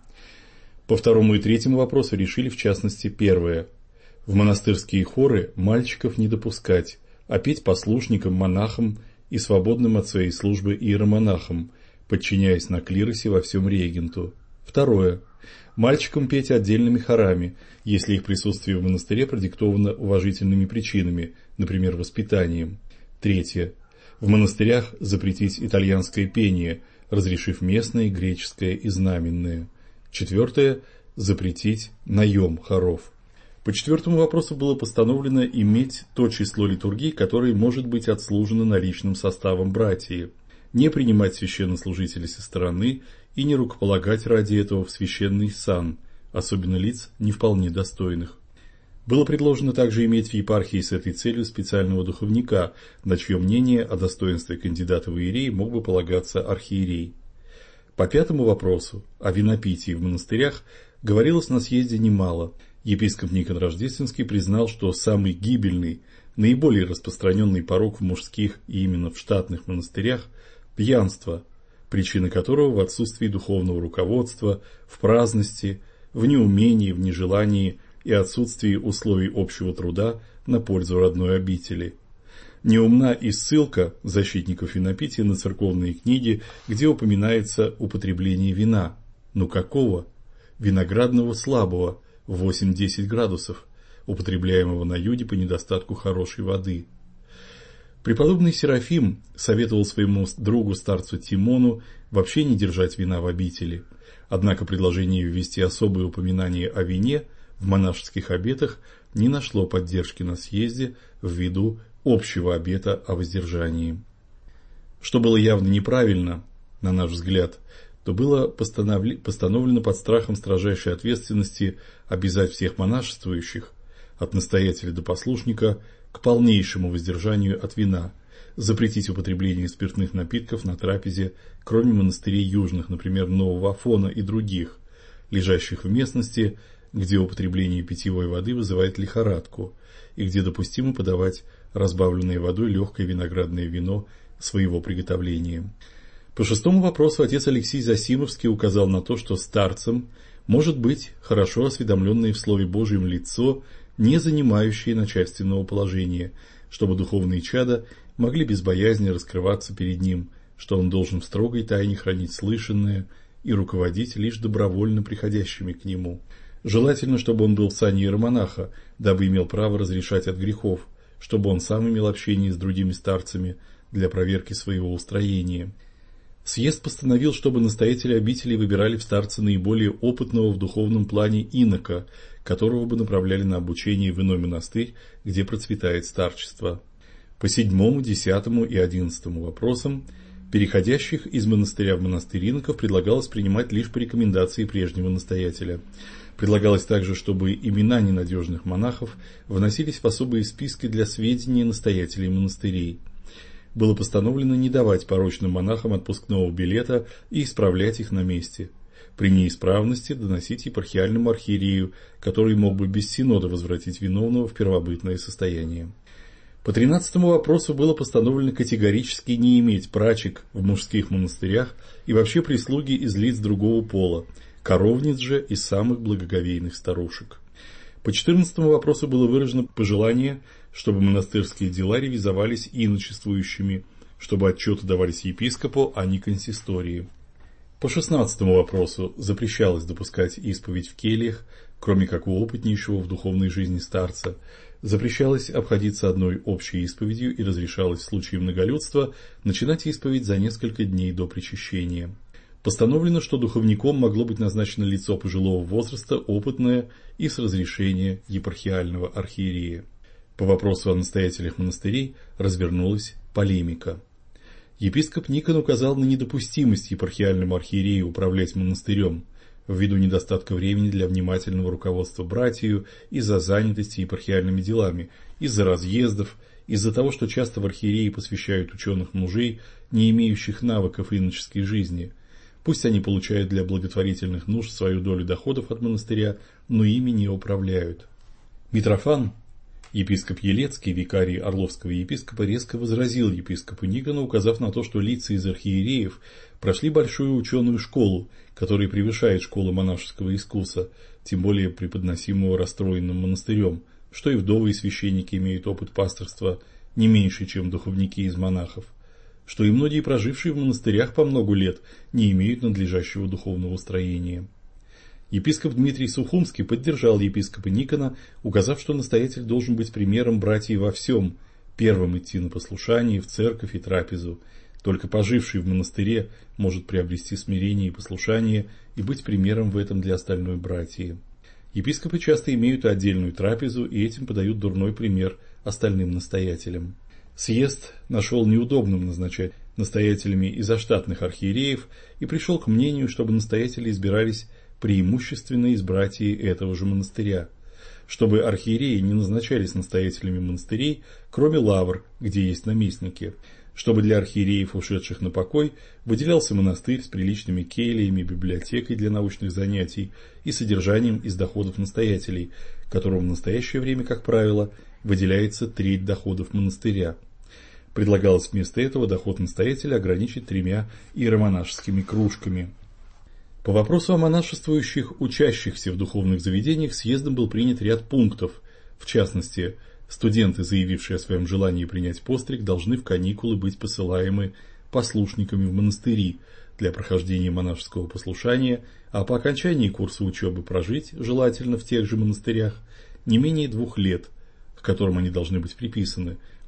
По второму и третьему вопросу решили в частности первое. В монастырские хоры мальчиков не допускать, а петь послушникам, монахам и свободным от своей службы иеромонахам, подчиняясь на клиросе во всем регенту. Второе. Мальчикам петь отдельными хорами, если их присутствие в монастыре продиктовано уважительными причинами, например, воспитанием. Третье. В монастырях запретить итальянское пение, разрешив местное, греческое и знаменное. Четвертое. Запретить наем хоров. По четвертому вопросу было постановлено иметь то число литургий, которое может быть отслужено наличным составом братьев, не принимать священнослужителей со стороны и не рукополагать ради этого в священный сан, особенно лиц не вполне достойных. Было предложено также иметь в епархии с этой целью специального духовника, на чье мнение о достоинстве кандидата в иереи мог бы полагаться архиерей. По пятому вопросу, о винопитии в монастырях, говорилось на съезде немало. Епископ Никон Рождественский признал, что самый гибельный, наиболее распространенный порок в мужских и именно в штатных монастырях – пьянство, причина которого в отсутствии духовного руководства, в праздности, в неумении, в нежелании и отсутствии условий общего труда на пользу родной обители. Неумна и ссылка защитников винопития на церковные книги, где упоминается употребление вина. Ну какого? Виноградного слабого, восемь-десять градусов, употребляемого на юде по недостатку хорошей воды. Преподобный Серафим советовал своему другу старцу Тимону вообще не держать вина в обители, Однако предложение ввести особое упоминание о вине в монашеских обетах не нашло поддержки на съезде ввиду общего обета о воздержании. Что было явно неправильно, на наш взгляд, то было постановлено под страхом строжайшей ответственности обязать всех монашествующих, от настоятеля до послушника, к полнейшему воздержанию от вина, запретить употребление спиртных напитков на трапезе, кроме монастырей южных, например, Нового Афона и других, лежащих в местности, где употребление питьевой воды вызывает лихорадку, и где допустимо подавать разбавленное водой легкое виноградное вино своего приготовления. По шестому вопросу отец Алексий Засимовский указал на то, что старцем может быть хорошо осведомленное в Слове Божьем лицо, не занимающее начальственного положения, чтобы духовные чада могли без боязни раскрываться перед ним, что он должен в строгой тайне хранить слышанное и руководить лишь добровольно приходящими к нему. Желательно, чтобы он был в сане иеромонаха, дабы имел право разрешать от грехов, чтобы он сам имел общение с другими старцами для проверки своего устроения. Съезд постановил, чтобы настоятели обителей выбирали в старцы наиболее опытного в духовном плане инока, которого бы направляли на обучение в иной монастырь, где процветает старчество. По седьмому, десятому и одиннадцатому вопросам переходящих из монастыря в монастырь иноков предлагалось принимать лишь по рекомендации прежнего настоятеля. Предлагалось также, чтобы имена ненадежных монахов вносились в особые списки для сведения настоятелей монастырей. Было постановлено не давать порочным монахам отпускного билета и исправлять их на месте. При неисправности доносить епархиальному архиерею, который мог бы без синода возвратить виновного в первобытное состояние. По тринадцатому вопросу было постановлено категорически не иметь прачек в мужских монастырях и вообще прислуги из лиц другого пола, коровниц же из самых благоговейных старушек. По четырнадцатому вопросу было выражено пожелание, чтобы монастырские дела ревизовались иночествующими, чтобы отчеты давались епископу, а не консистории. По шестнадцатому вопросу запрещалось допускать исповедь в кельях, кроме как у опытнейшего в духовной жизни старца, запрещалось обходиться одной общей исповедью и разрешалось в случае многолюдства начинать исповедь за несколько дней до причащения. Постановлено, что духовником могло быть назначено лицо пожилого возраста, опытное и с разрешения епархиального архиерея. По вопросу о настоятелях монастырей развернулась полемика. Епископ Никон указал на недопустимость епархиальному архиерею управлять монастырем, ввиду недостатка времени для внимательного руководства братию, из-за занятости епархиальными делами, из-за разъездов, из-за того, что часто в архиереи посвящают ученых мужей, не имеющих навыков иноческой жизни. Пусть они получают для благотворительных нужд свою долю доходов от монастыря, но ими не управляют. Митрофан, епископ Елецкий, викарий Орловского епископа, резко возразил епископу Никону, указав на то, что лица из архиереев прошли большую ученую школу, которая превышает школу монашеского искуса, тем более преподносимого расстроенным монастырем, что и вдовы и священники имеют опыт пасторства не меньше, чем духовники из монахов, что и многие прожившие в монастырях по много лет не имеют надлежащего духовного устроения. Епископ Дмитрий Сухумский поддержал епископа Никона, указав, что настоятель должен быть примером братьев во всем, первым идти на послушание в церковь и трапезу. Только поживший в монастыре может приобрести смирение и послушание и быть примером в этом для остальной братьи. Епископы часто имеют отдельную трапезу и этим подают дурной пример остальным настоятелям. Съезд нашел неудобным назначать настоятелями из заштатных архиереев и пришел к мнению, чтобы настоятели избирались преимущественно из братьев этого же монастыря, чтобы архиереи не назначались настоятелями монастырей, кроме лавр, где есть наместники, чтобы для архиереев, ушедших на покой, выделялся монастырь с приличными келиями, библиотекой для научных занятий и содержанием из доходов настоятелей, которому в настоящее время, как правило, выделяется треть доходов монастыря. Предлагалось вместо этого доход настоятеля ограничить тремя иеромонашескими кружками. По вопросу о монашествующих, учащихся в духовных заведениях, съездом был принят ряд пунктов. В частности, студенты, заявившие о своем желании принять постриг, должны в каникулы быть посылаемы послушниками в монастыри для прохождения монашеского послушания, а по окончании курса учебы прожить, желательно в тех же монастырях, не менее двух лет, к которым они должны быть приписаны,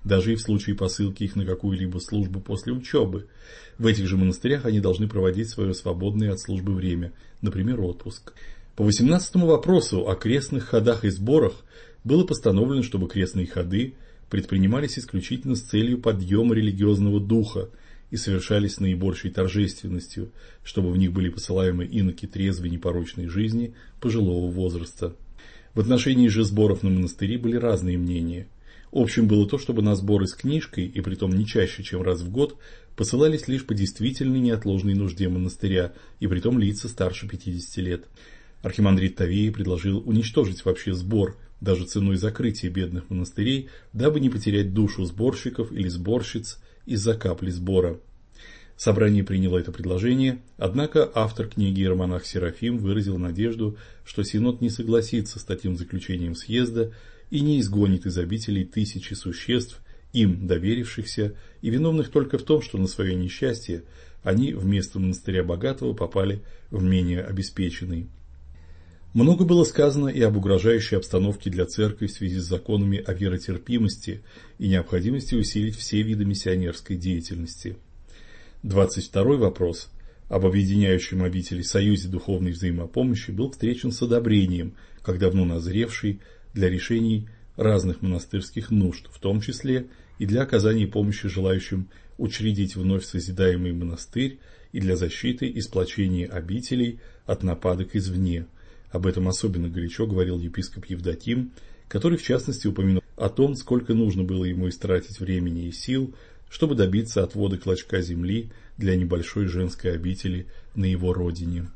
даже и в случае посылки их на какую-либо службу после учебы. В этих же монастырях они должны проводить свое свободное от службы время, например, отпуск. По восемнадцатому вопросу о крестных ходах и сборах было постановлено, чтобы крестные ходы предпринимались исключительно с целью подъема религиозного духа и совершались с наибольшей торжественностью, чтобы в них были посылаемы иноки трезвой непорочной жизни пожилого возраста. В отношении же сборов на монастыри были разные мнения. Общим было то, чтобы на сборы с книжкой, и притом не чаще, чем раз в год, посылались лишь по действительной неотложной нужде монастыря, и притом лица старше пятидесяти лет. Архимандрит Тавей предложил уничтожить вообще сбор, даже ценой закрытия бедных монастырей, дабы не потерять душу сборщиков или сборщиц из-за капли сбора. Собрание приняло это предложение, однако автор книги иеромонах Серафим выразил надежду, что Синод не согласится с таким заключением съезда и не изгонит из обителей тысячи существ, им доверившихся и виновных только в том, что на свое несчастье они вместо монастыря богатого попали в менее обеспеченный. Много было сказано и об угрожающей обстановке для церкви в связи с законами о веротерпимости и необходимости усилить все виды миссионерской деятельности. двадцать второй вопрос об объединяющем обители союзе духовной взаимопомощи был встречен с одобрением, как давно назревший для решений разных монастырских нужд, в том числе и для оказания помощи желающим учредить вновь созидаемый монастырь и для защиты и сплочения обителей от нападок извне. Об этом особенно горячо говорил епископ Евдоким, который в частности упомянул о том, сколько нужно было ему истратить времени и сил, чтобы добиться отвода клочка земли для небольшой женской обители на его родине.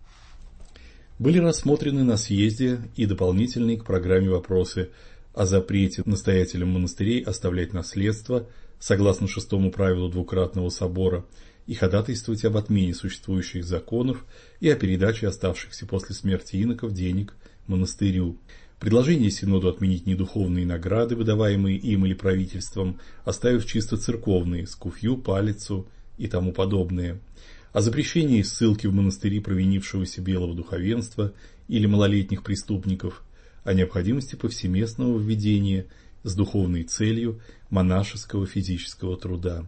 Были рассмотрены на съезде и дополнительные к программе вопросы о запрете настоятелям монастырей оставлять наследство, согласно шестому правилу двукратного собора, и ходатайствовать об отмене существующих законов и о передаче оставшихся после смерти иноков денег монастырю. Предложение Синоду отменить недуховные награды, выдаваемые им или правительством, оставив чисто церковные, скуфью, палицу и тому подобное. О запрещении ссылки в монастыри провинившегося белого духовенства или малолетних преступников, о необходимости повсеместного введения с духовной целью монашеского физического труда.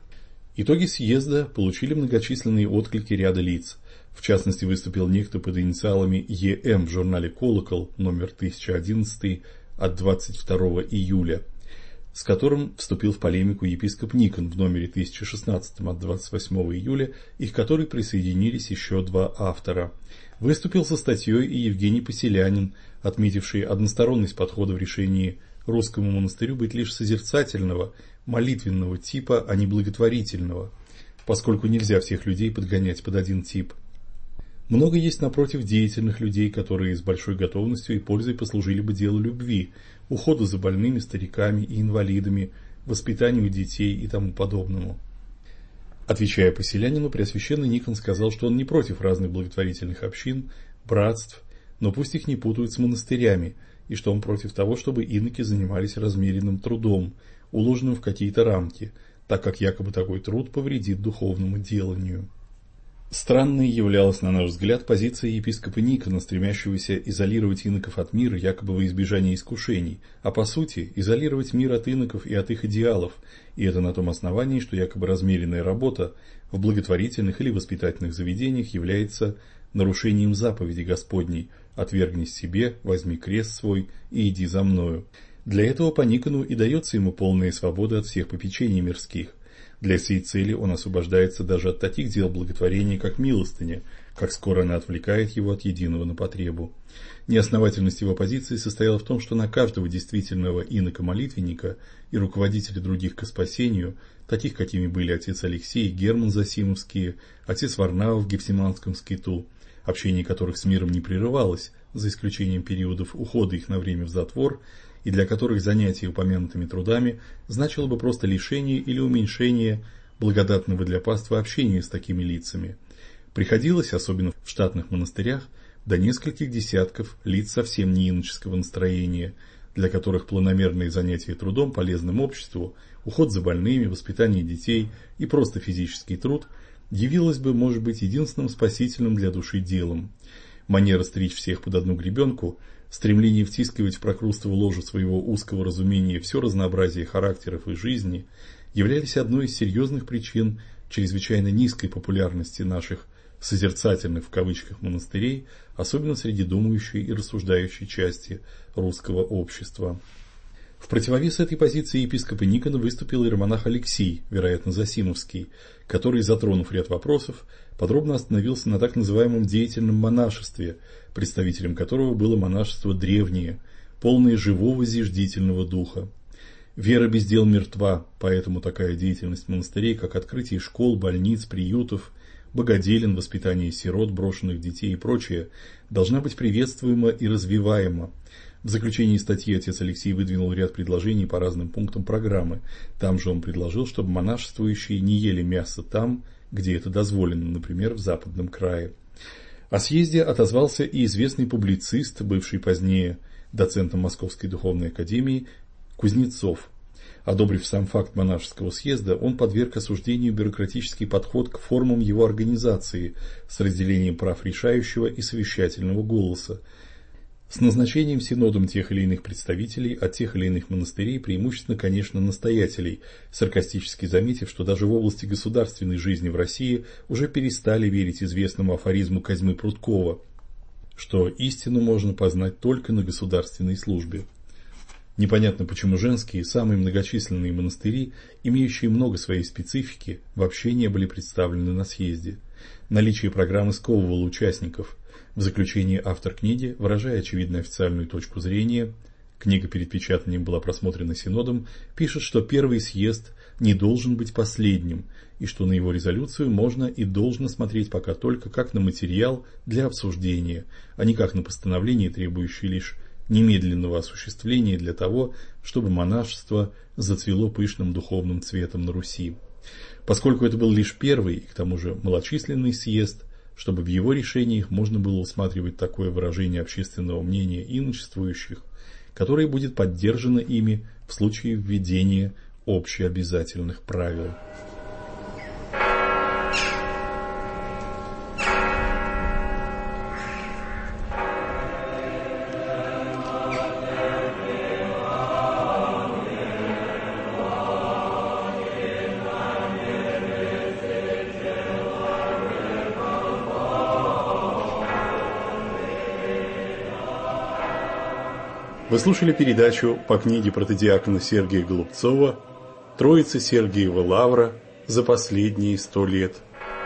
Итоги съезда получили многочисленные отклики ряда лиц. В частности, выступил некто под инициалами Е М в журнале «Колокол» номер тысяча одиннадцать от двадцать второго июля, с которым вступил в полемику епископ Никон в номере тысяча шестнадцать от двадцать восьмого июля, и к которой присоединились еще два автора. Выступил со статьей и Евгений Поселянин, отметивший односторонность подхода в решении русскому монастырю быть лишь созерцательного, молитвенного типа, а не благотворительного, поскольку нельзя всех людей подгонять под один тип. Много есть, напротив, деятельных людей, которые с большой готовностью и пользой послужили бы делу любви, уходу за больными, стариками и инвалидами, воспитанию детей и тому подобному. Отвечая Поселянину, Преосвященный Никон сказал, что он не против разных благотворительных общин, братств, но пусть их не путают с монастырями, и что он против того, чтобы иноки занимались размеренным трудом, уложенным в какие-то рамки, так как якобы такой труд повредит духовному деланию. Странной являлась, на наш взгляд, позиция епископа Никона, стремящегося изолировать иноков от мира якобы во избежание искушений, а по сути изолировать мир от иноков и от их идеалов, и это на том основании, что якобы размеренная работа в благотворительных или воспитательных заведениях является нарушением заповеди Господней: «Отвергнись себе, возьми крест свой и иди за мною». Для этого по Никону и дается ему полная свобода от всех попечений мирских. Для сей цели он освобождается даже от таких дел благотворения, как милостыня, как скоро она отвлекает его от единого на потребу. Неосновательность его позиции состояла в том, что на каждого действительного инока-молитвенника и руководителя других ко спасению, таких какими были отец Алексей, Герман Засимовский, отец Варнава в Гефсиманском скиту, общение которых с миром не прерывалось, за исключением периодов ухода их на время в затвор, и для которых занятие упомянутыми трудами значило бы просто лишение или уменьшение благодатного для паства общения с такими лицами. Приходилось, особенно в штатных монастырях, до нескольких десятков лиц совсем не иноческого настроения, для которых планомерные занятия трудом, полезным обществу, уход за больными, воспитание детей и просто физический труд явилось бы, может быть, единственным спасительным для души делом. Манера стричь всех под одну гребенку стремление втискивать в прокрустово ложе своего узкого разумения все разнообразие характеров и жизни являлись одной из серьезных причин чрезвычайно низкой популярности наших «созерцательных» в кавычках монастырей, особенно среди думающей и рассуждающей части русского общества. В противовес этой позиции епископа Никона выступил иеромонах Алексий, вероятно Зосимовский, который, затронув ряд вопросов, подробно остановился на так называемом деятельном монашестве, представителем которого было монашество древнее, полное живого зиждительного духа. Вера без дел мертва, поэтому такая деятельность монастырей, как открытие школ, больниц, приютов, богоделен, воспитание сирот, брошенных детей и прочее, должна быть приветствуема и развиваема. В заключении статьи отец Алексий выдвинул ряд предложений по разным пунктам программы. Там же он предложил, чтобы монашествующие не ели мясо там, где это дозволено, например, в Западном крае. О съезде отозвался и известный публицист, бывший позднее доцентом Московской духовной академии, Кузнецов. Одобрив сам факт монашеского съезда, он подверг осуждению бюрократический подход к формам его организации с разделением прав решающего и совещательного голоса, с назначением синодом тех или иных представителей от тех или иных монастырей, преимущественно, конечно, настоятелей, саркастически заметив, что даже в области государственной жизни в России уже перестали верить известному афоризму Козьмы Прудкова, что истину можно познать только на государственной службе. Непонятно, почему женские, самые многочисленные монастыри, имеющие много своей специфики, вообще не были представлены на съезде. Наличие программы сковывало участников. В заключении автор книги, выражая очевидно официальную точку зрения, книга перед печатанием была просмотрена синодом, пишет, что первый съезд не должен быть последним, и что на его резолюцию можно и должно смотреть пока только как на материал для обсуждения, а не как на постановление, требующее лишь немедленного осуществления для того, чтобы монашество зацвело пышным духовным цветом на Руси. Поскольку это был лишь первый, и к тому же малочисленный съезд, чтобы в его решениях можно было усматривать такое выражение общественного мнения иночествующих, которое будет поддержано ими в случае введения общеобязательных правил. Вы слушали передачу по книге протодиакона Сергия Голубцова «Троица Сергиева Лавра за последние сто лет».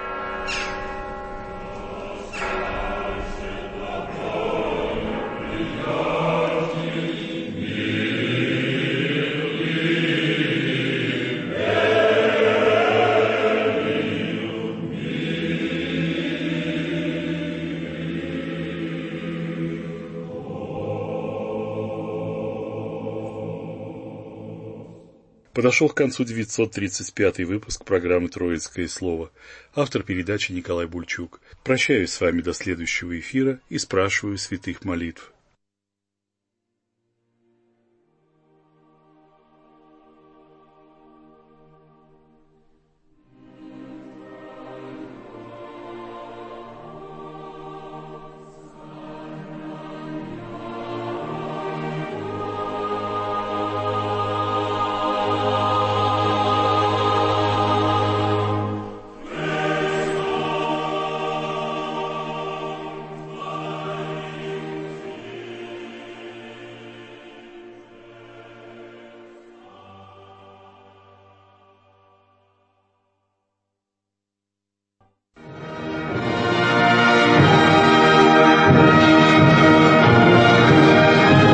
Подошел к концу девятьсот тридцать пятый выпуск программы «Троицкое слово». Автор передачи Николай Бульчук. Прощаюсь с вами до следующего эфира и спрашиваю святых молитв.